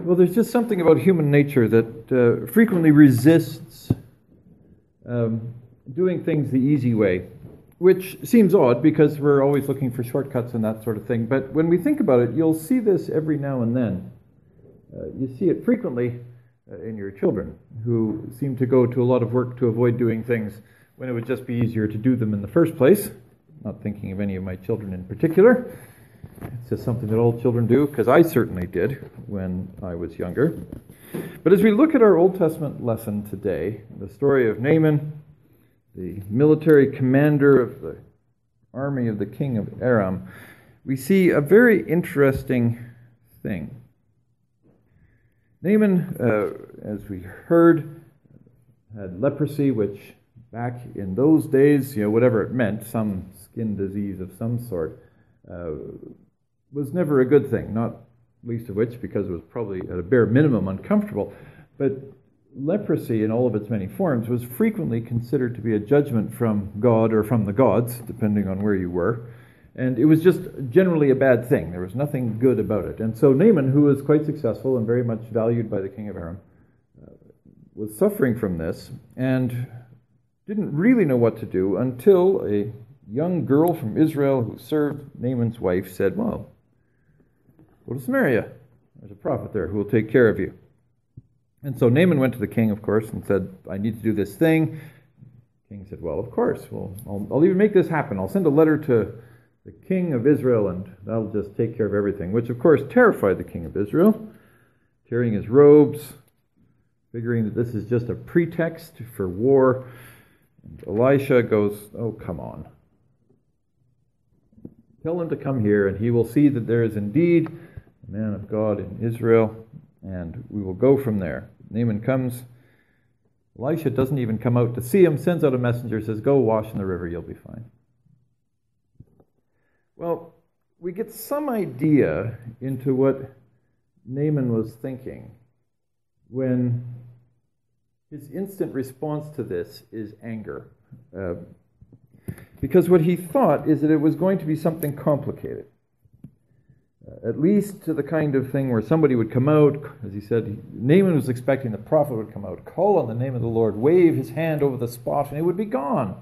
Well, there's just something about human nature that frequently resists doing things the easy way, which seems odd because we're always looking for shortcuts and that sort of thing. But when we think about it, you'll see this every now and then. You see it frequently in your children, who seem to go to a lot of work to avoid doing things when it would just be easier to do them in the first place. Not thinking of any of my children in particular. It's just something that all children do, because I certainly did when I was younger. But as we look at our Old Testament lesson today, the story of Naaman, the military commander of the army of the king of Aram, we see a very interesting thing. Naaman, as we heard, had leprosy, which back in those days, whatever it meant, some skin disease of some sort, was never a good thing, not least of which because it was probably at a bare minimum uncomfortable. But leprosy in all of its many forms was frequently considered to be a judgment from God or from the gods, depending on where you were. And it was just generally a bad thing. There was nothing good about it. And so Naaman, who was quite successful and very much valued by the king of Aram, was suffering from this and didn't really know what to do until a young girl from Israel who served Naaman's wife said, well, go to Samaria. There's a prophet there who will take care of you. And so Naaman went to the king, of course, and said, I need to do this thing. The king said, well, of course. Well, I'll even make this happen. I'll send a letter to the king of Israel, and that'll just take care of everything, which, of course, terrified the king of Israel, tearing his robes, figuring that this is just a pretext for war. And Elisha goes, oh, come on. Tell him to come here, and he will see that there is indeed a man of God in Israel, and we will go from there. Naaman comes. Elisha doesn't even come out to see him, sends out a messenger, says, go wash in the river, you'll be fine. Well, we get some idea into what Naaman was thinking when his instant response to this is anger. Because what he thought is that it was going to be something complicated. At least to the kind of thing where somebody would come out, as he said, Naaman was expecting the prophet would come out, call on the name of the Lord, wave his hand over the spot, and it would be gone.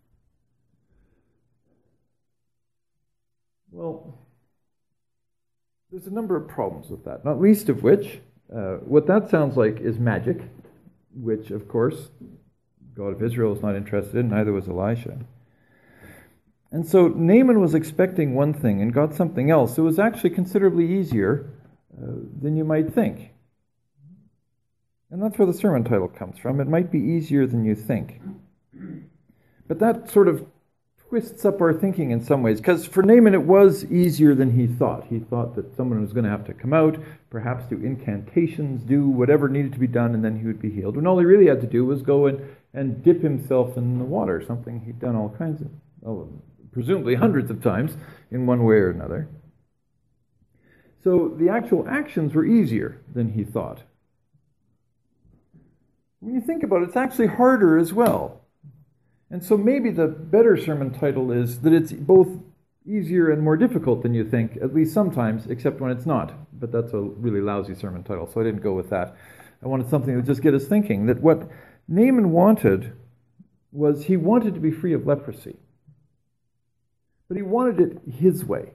Well, there's a number of problems with that, not least of which, what that sounds like is magic, which, of course, God of Israel is not interested in, neither was Elisha. And so Naaman was expecting one thing and got something else. It was actually considerably easier than you might think. And that's where the sermon title comes from. It might be easier than you think. But that sort of twists up our thinking in some ways, because for Naaman it was easier than he thought. He thought that someone was going to have to come out, perhaps do incantations, do whatever needed to be done, and then he would be healed. When all he really had to do was go and dip himself in the water, something he'd done all kinds of, presumably hundreds of times in one way or another. So the actual actions were easier than he thought. When you think about it, it's actually harder as well. And so maybe the better sermon title is that it's both easier and more difficult than you think, at least sometimes, except when it's not. But that's a really lousy sermon title, so I didn't go with that. I wanted something that would just get us thinking that what Naaman wanted was he wanted to be free of leprosy. But he wanted it his way.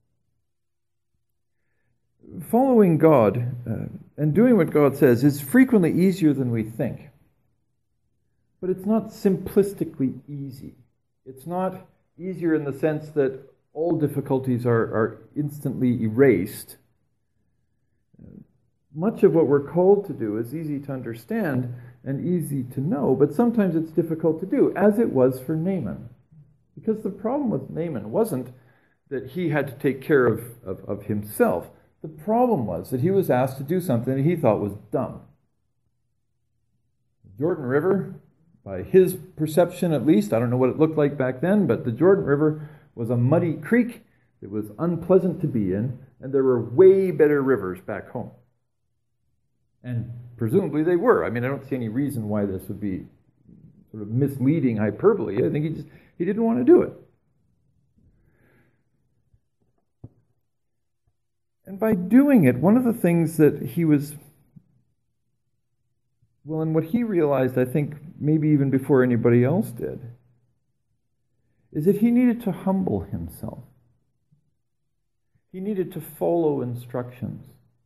Following God and doing what God says is frequently easier than we think. But it's not simplistically easy. It's not easier in the sense that all difficulties are instantly erased. Much of what we're called to do is easy to understand and easy to know, but sometimes it's difficult to do, as it was for Naaman. Because the problem with Naaman wasn't that he had to take care of himself. The problem was that he was asked to do something that he thought was dumb. The Jordan River, by his perception at least, I don't know what it looked like back then, but the Jordan River was a muddy creek. It was unpleasant to be in, and there were way better rivers back home. And presumably they were. I mean, I don't see any reason why this would be sort of misleading hyperbole. I think he didn't want to do it. And by doing it, one of the things that he was, well, and what he realized, I think, maybe even before anybody else did, is that he needed to humble himself. He needed to follow instructions.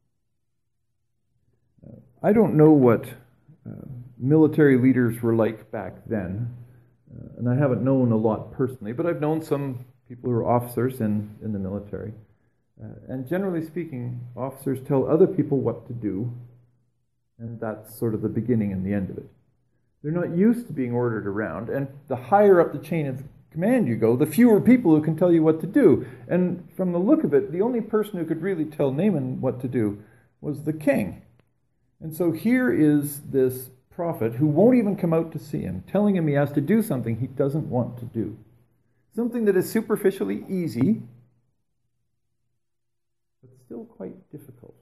I don't know what military leaders were like back then, and I haven't known a lot personally, but I've known some people who are officers in the military. And generally speaking, officers tell other people what to do, and that's sort of the beginning and the end of it. They're not used to being ordered around, and the higher up the chain of command you go, the fewer people who can tell you what to do. And from the look of it, the only person who could really tell Naaman what to do was the king. And so here is this prophet who won't even come out to see him, telling him he has to do something he doesn't want to do. Something that is superficially easy, but still quite difficult.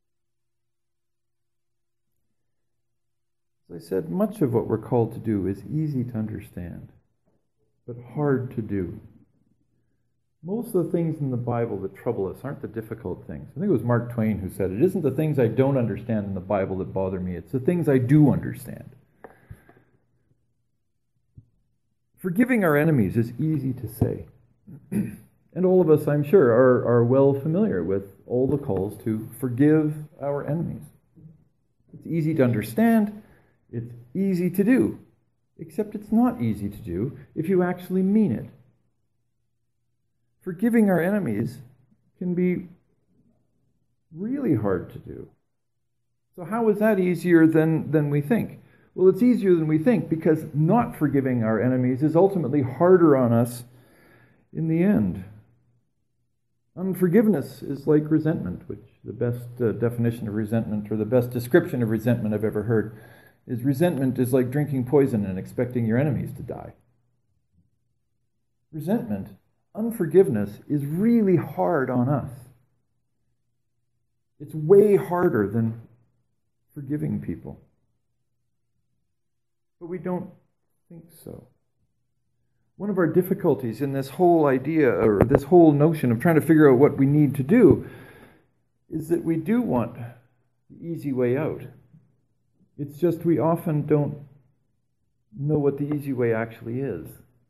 As I said, much of what we're called to do is easy to understand, but hard to do. Most of the things in the Bible that trouble us aren't the difficult things. I think it was Mark Twain who said, "It isn't the things I don't understand in the Bible that bother me, it's the things I do understand." Forgiving our enemies is easy to say. And all of us, I'm sure, are well familiar with all the calls to forgive our enemies. It's easy to understand, it's easy to do, except it's not easy to do if you actually mean it. Forgiving our enemies can be really hard to do. So how is that easier than we think? Well, it's easier than we think because not forgiving our enemies is ultimately harder on us in the end. Unforgiveness is like resentment, which the best definition of resentment, or the best description of resentment I've ever heard, is resentment is like drinking poison and expecting your enemies to die. Resentment, unforgiveness, is really hard on us. It's way harder than forgiving people. But we don't think so. One of our difficulties in this whole idea, or this whole notion of trying to figure out what we need to do, is that we do want the easy way out. It's just we often don't know what the easy way actually is.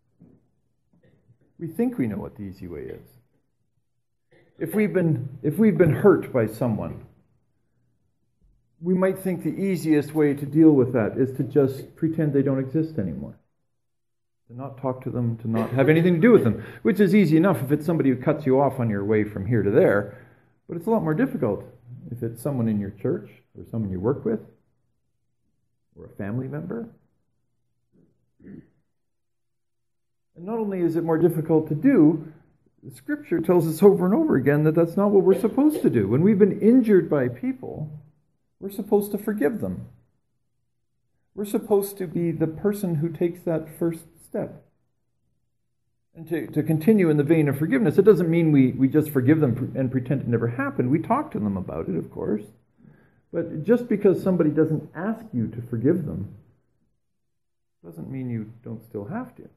We think we know what the easy way is. If we've been hurt by someone, we might think the easiest way to deal with that is to just pretend they don't exist anymore. To not talk to them, to not have anything to do with them, which is easy enough if it's somebody who cuts you off on your way from here to there, but it's a lot more difficult if it's someone in your church, or someone you work with, or a family member. And not only is it more difficult to do, the Scripture tells us over and over again that that's not what we're supposed to do. When we've been injured by people, we're supposed to forgive them. We're supposed to be the person who takes that first step. And to continue in the vein of forgiveness, it doesn't mean we just forgive them and pretend it never happened. We talk to them about it, of course. But just because somebody doesn't ask you to forgive them doesn't mean you don't still have to.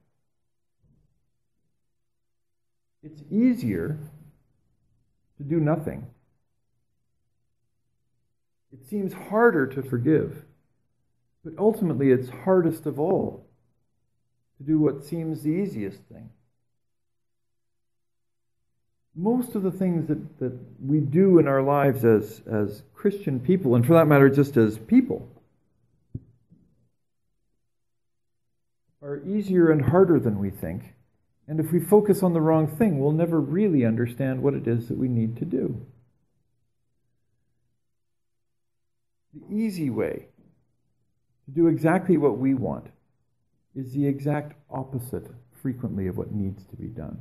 It's easier to do nothing. It seems harder to forgive. But ultimately, it's hardest of all to do what seems the easiest thing. Most of the things that we do in our lives as Christian people, and for that matter, just as people, are easier and harder than we think. And if we focus on the wrong thing, we'll never really understand what it is that we need to do. The easy way to do exactly what we want is the exact opposite, frequently, of what needs to be done.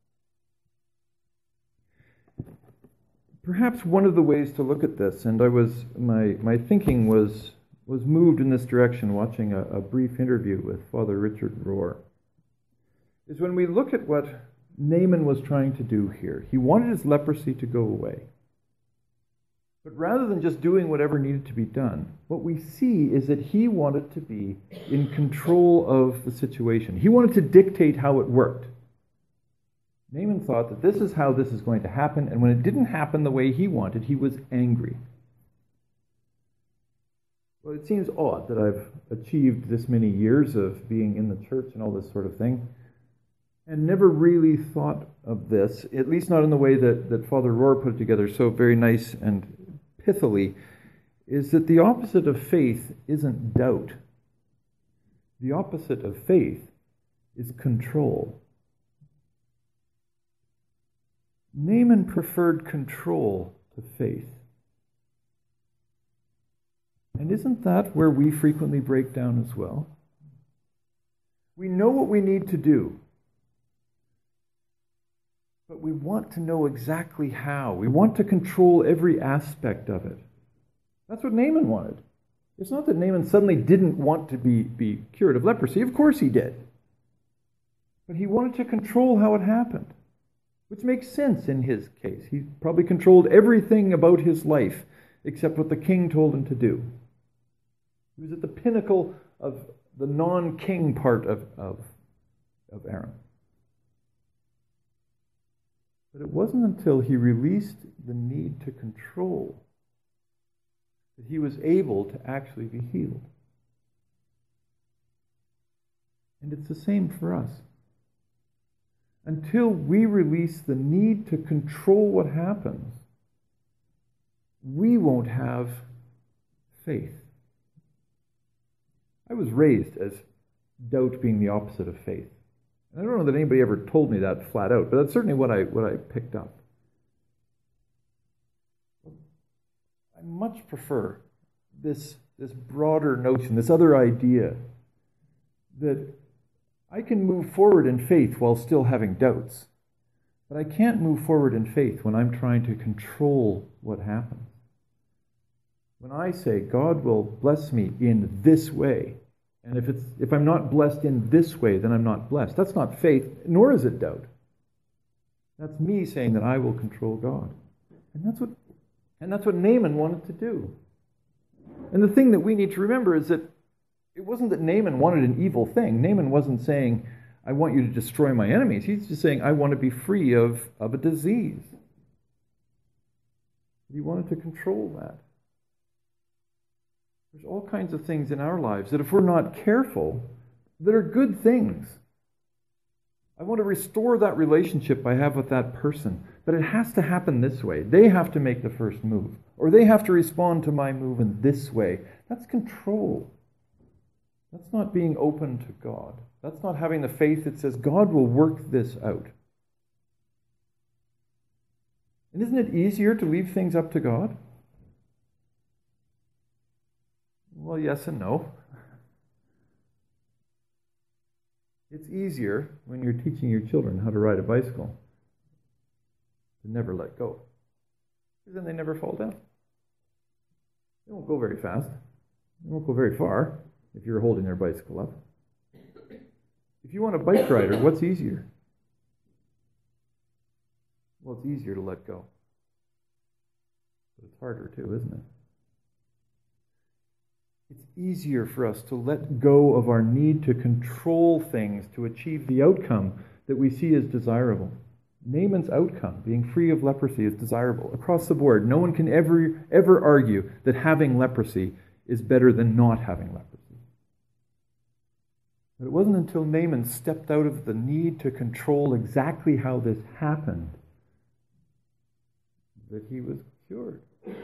Perhaps one of the ways to look at this, and my thinking was moved in this direction watching a brief interview with Father Richard Rohr, is when we look at what Naaman was trying to do here. He wanted his leprosy to go away. But rather than just doing whatever needed to be done, what we see is that he wanted to be in control of the situation. He wanted to dictate how it worked. Naaman thought that this is how this is going to happen, and when it didn't happen the way he wanted, he was angry. Well, it seems odd that I've achieved this many years of being in the church and all this sort of thing, and never really thought of this, at least not in the way that Father Rohr put it together so very nice and pithily, is that the opposite of faith isn't doubt. The opposite of faith is control. Naaman preferred control to faith. And isn't that where we frequently break down as well? We know what we need to do, but we want to know exactly how. We want to control every aspect of it. That's what Naaman wanted. It's not that Naaman suddenly didn't want to be cured of leprosy. Of course he did. But he wanted to control how it happened, which makes sense in his case. He probably controlled everything about his life except what the king told him to do. He was at the pinnacle of the non-king part of Aaron. But it wasn't until he released the need to control that he was able to actually be healed. And it's the same for us. Until we release the need to control what happens, we won't have faith. I was raised as doubt being the opposite of faith. And I don't know that anybody ever told me that flat out, but that's certainly what I picked up. I much prefer this broader notion, this other idea, that I can move forward in faith while still having doubts. But I can't move forward in faith when I'm trying to control what happens. When I say, God will bless me in this way, and if I'm not blessed in this way, then I'm not blessed. That's not faith, nor is it doubt. That's me saying that I will control God. And that's what Naaman wanted to do. And the thing that we need to remember is that it wasn't that Naaman wanted an evil thing. Naaman wasn't saying, I want you to destroy my enemies. He's just saying, I want to be free of a disease. He wanted to control that. There's all kinds of things in our lives that if we're not careful, that are good things. I want to restore that relationship I have with that person, but it has to happen this way. They have to make the first move, or they have to respond to my move in this way. That's control. That's not being open to God. That's not having the faith that says God will work this out. And isn't it easier to leave things up to God? Well, yes and no. It's easier when you're teaching your children how to ride a bicycle to never let go. Because then they never fall down. They won't go very fast. They won't go very far if you're holding their bicycle up. If you want a bike rider, what's easier? Well, it's easier to let go. But it's harder too, isn't it? It's easier for us to let go of our need to control things to achieve the outcome that we see as desirable. Naaman's outcome, being free of leprosy, is desirable across the board. No one can ever argue that having leprosy is better than not having leprosy. But it wasn't until Naaman stepped out of the need to control exactly how this happened that he was cured.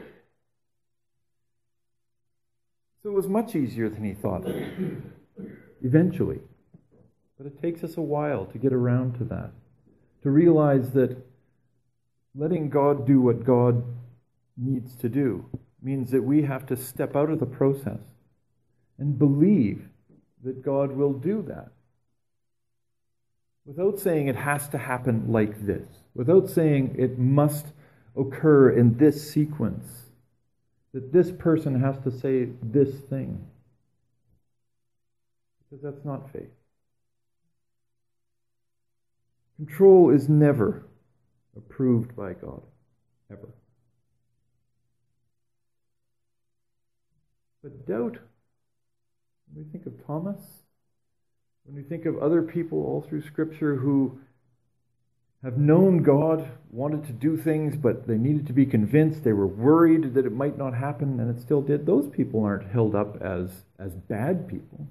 So it was much easier than he thought, eventually. But it takes us a while to get around to that, to realize that letting God do what God needs to do means that we have to step out of the process and believe that God will do that. Without saying it has to happen like this, without saying it must occur in this sequence, that this person has to say this thing. Because that's not faith. Control is never approved by God, ever. But doubt, when we think of Thomas, when we think of other people all through Scripture who have known God, wanted to do things, but they needed to be convinced. They were worried that it might not happen, and it still did. Those people aren't held up as bad people.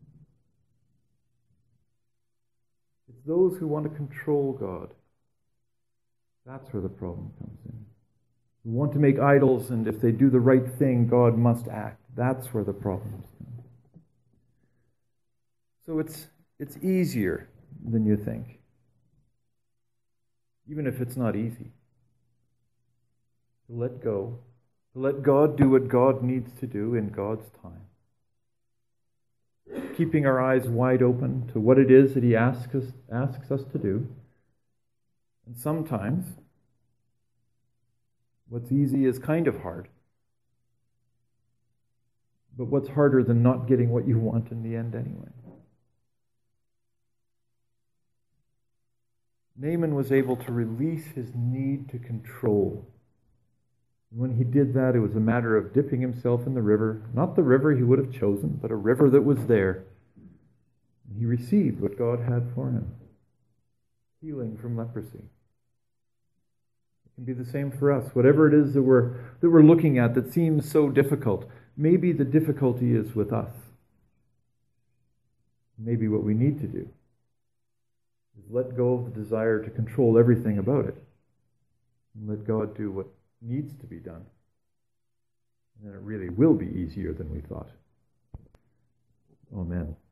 It's those who want to control God. That's where the problem comes in. Who want to make idols, and if they do the right thing, God must act. That's where the problems come. So it's easier than you think, even if it's not easy, to let go, to let God do what God needs to do in God's time. Keeping our eyes wide open to what it is that He asks us to do. And sometimes, what's easy is kind of hard. But what's harder than not getting what you want in the end anyway? Naaman was able to release his need to control. And when he did that, it was a matter of dipping himself in the river, not the river he would have chosen, but a river that was there. And he received what God had for him, healing from leprosy. It can be the same for us. Whatever it is that we're looking at that seems so difficult, maybe the difficulty is with us. Maybe what we need to do is let go of the desire to control everything about it and let God do what needs to be done. And then it really will be easier than we thought. Amen.